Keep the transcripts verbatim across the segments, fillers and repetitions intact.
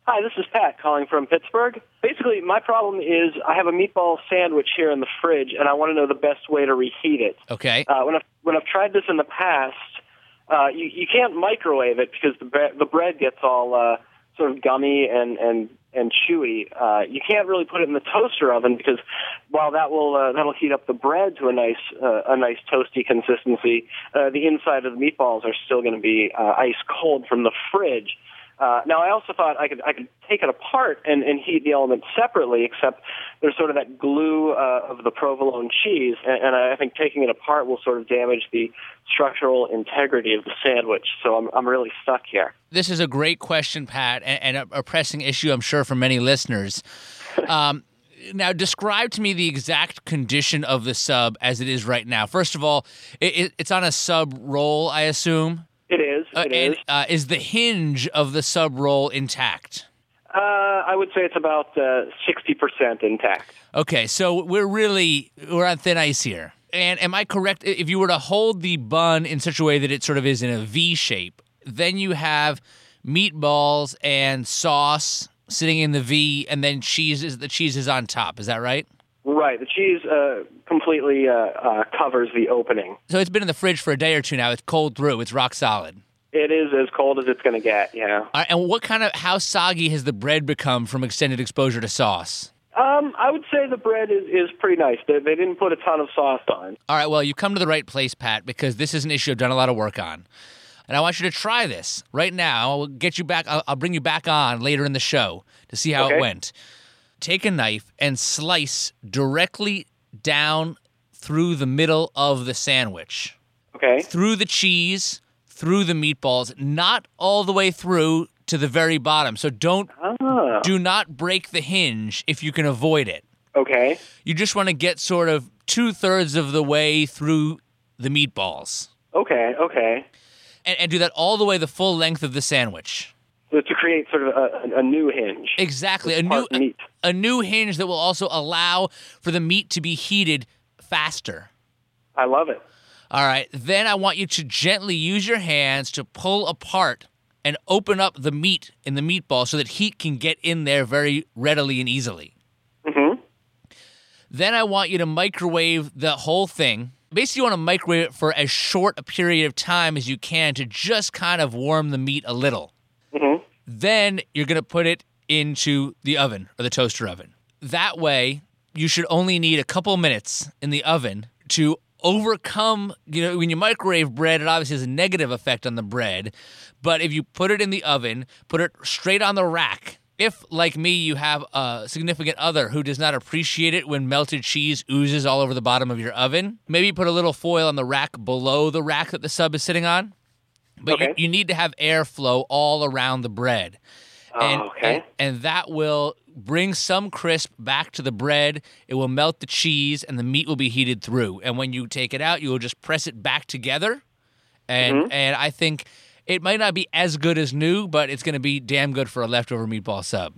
Hi, this is Pat calling from Pittsburgh. Basically, my problem is I have a meatball sandwich here in the fridge, and I want to know the best way to reheat it. Okay. Uh, when I've when I've tried this in the past, uh, you you can't microwave it because the bre- the bread gets all uh, sort of gummy and and and chewy. Uh, you can't really put it in the toaster oven because while that will uh, that'll heat up the bread to a nice uh, a nice toasty consistency, uh, the inside of the meatballs are still going to be uh, ice cold from the fridge. Uh, now, I also thought I could I could take it apart and, and heat the elements separately, except there's sort of that glue uh, of the provolone cheese, and, and I think taking it apart will sort of damage the structural integrity of the sandwich. So I'm I'm really stuck here. This is a great question, Pat, and, and a, a pressing issue, I'm sure, for many listeners. Um, now, describe to me the exact condition of the sub as it is right now. First of all, it, it, it's on a sub roll, I assume. It is. It uh, and, is. Uh, is the hinge of the sub roll intact? Uh, I would say it's about uh, sixty percent intact. Okay, so we're really we're on thin ice here. And am I correct? If you were to hold the bun in such a way that it sort of is in a V shape, then you have meatballs and sauce sitting in the V, and then cheese is the cheese is on top. Is that right? Right. The cheese uh, completely uh, uh, covers the opening. So it's been in the fridge for a day or two now. It's cold through. It's rock solid. It is as cold as it's going to get, yeah. All right, and what kind of, how soggy has the bread become from extended exposure to sauce? Um, I would say the bread is, is pretty nice. They, they didn't put a ton of sauce on. All right, well, you've come to the right place, Pat, because this is an issue I've done a lot of work on. And I want you to try this right now. I'll get you back. I'll, I'll bring you back on later in the show to see how okay. it went. Take a knife and slice directly down through the middle of the sandwich. Okay. Through the cheese, through the meatballs, not all the way through to the very bottom. So don't, ah. do not break the hinge if you can avoid it. Okay. You just want to get sort of two-thirds of the way through the meatballs. Okay, okay. And, and do that all the way the full length of the sandwich. So to create sort of a, a new hinge. Exactly. A new, a, a new hinge that will also allow for the meat to be heated faster. I love it. All right. Then I want you to gently use your hands to pull apart and open up the meat in the meatball so that heat can get in there very readily and easily. Mm-hmm. Then I want you to microwave the whole thing. Basically, you want to microwave it for as short a period of time as you can to just kind of warm the meat a little. Mm-hmm. Then you're going to put it into the oven or the toaster oven. That way, you should only need a couple minutes in the oven to overcome, you know, when you microwave bread, it obviously has a negative effect on the bread. But if you put it in the oven, put it straight on the rack. If, like me, you have a significant other who does not appreciate it when melted cheese oozes all over the bottom of your oven, maybe put a little foil on the rack below the rack that the sub is sitting on. But okay. you, you need to have airflow all around the bread. And, oh, okay. and, and that will bring some crisp back to the bread. It will melt the cheese, and the meat will be heated through. And when you take it out, you will just press it back together. And mm-hmm. and I think it might not be as good as new, but it's going to be damn good for a leftover meatball sub.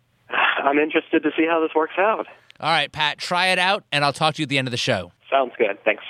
I'm interested to see how this works out. All right, Pat, try it out, and I'll talk to you at the end of the show. Sounds good. Thanks.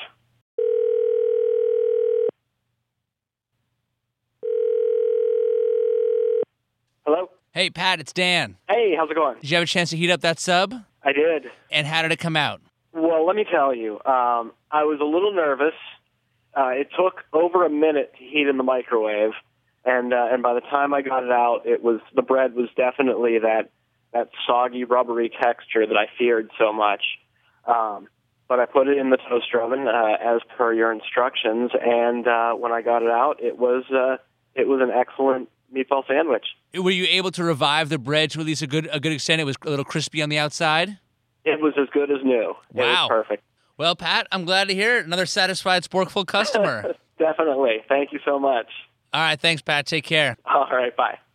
Hello? Hey, Pat, it's Dan. Hey, how's it going? Did you have a chance to heat up that sub? I did. And how did it come out? Well, let me tell you, um, I was a little nervous. Uh, it took over a minute to heat in the microwave, and uh, and by the time I got it out, it was the bread was definitely that that soggy, rubbery texture that I feared so much. Um, but I put it in the toaster oven uh, as per your instructions, and uh, when I got it out, it was uh, it was an excellent meatball sandwich. Were you able to revive the bread to at least a good a good extent? It was a little crispy on the outside? It was as good as new. Wow. It was perfect. Well, Pat, I'm glad to hear it. Another satisfied Sporkful customer. Definitely. Thank you so much. All right. Thanks, Pat. Take care. All right. Bye.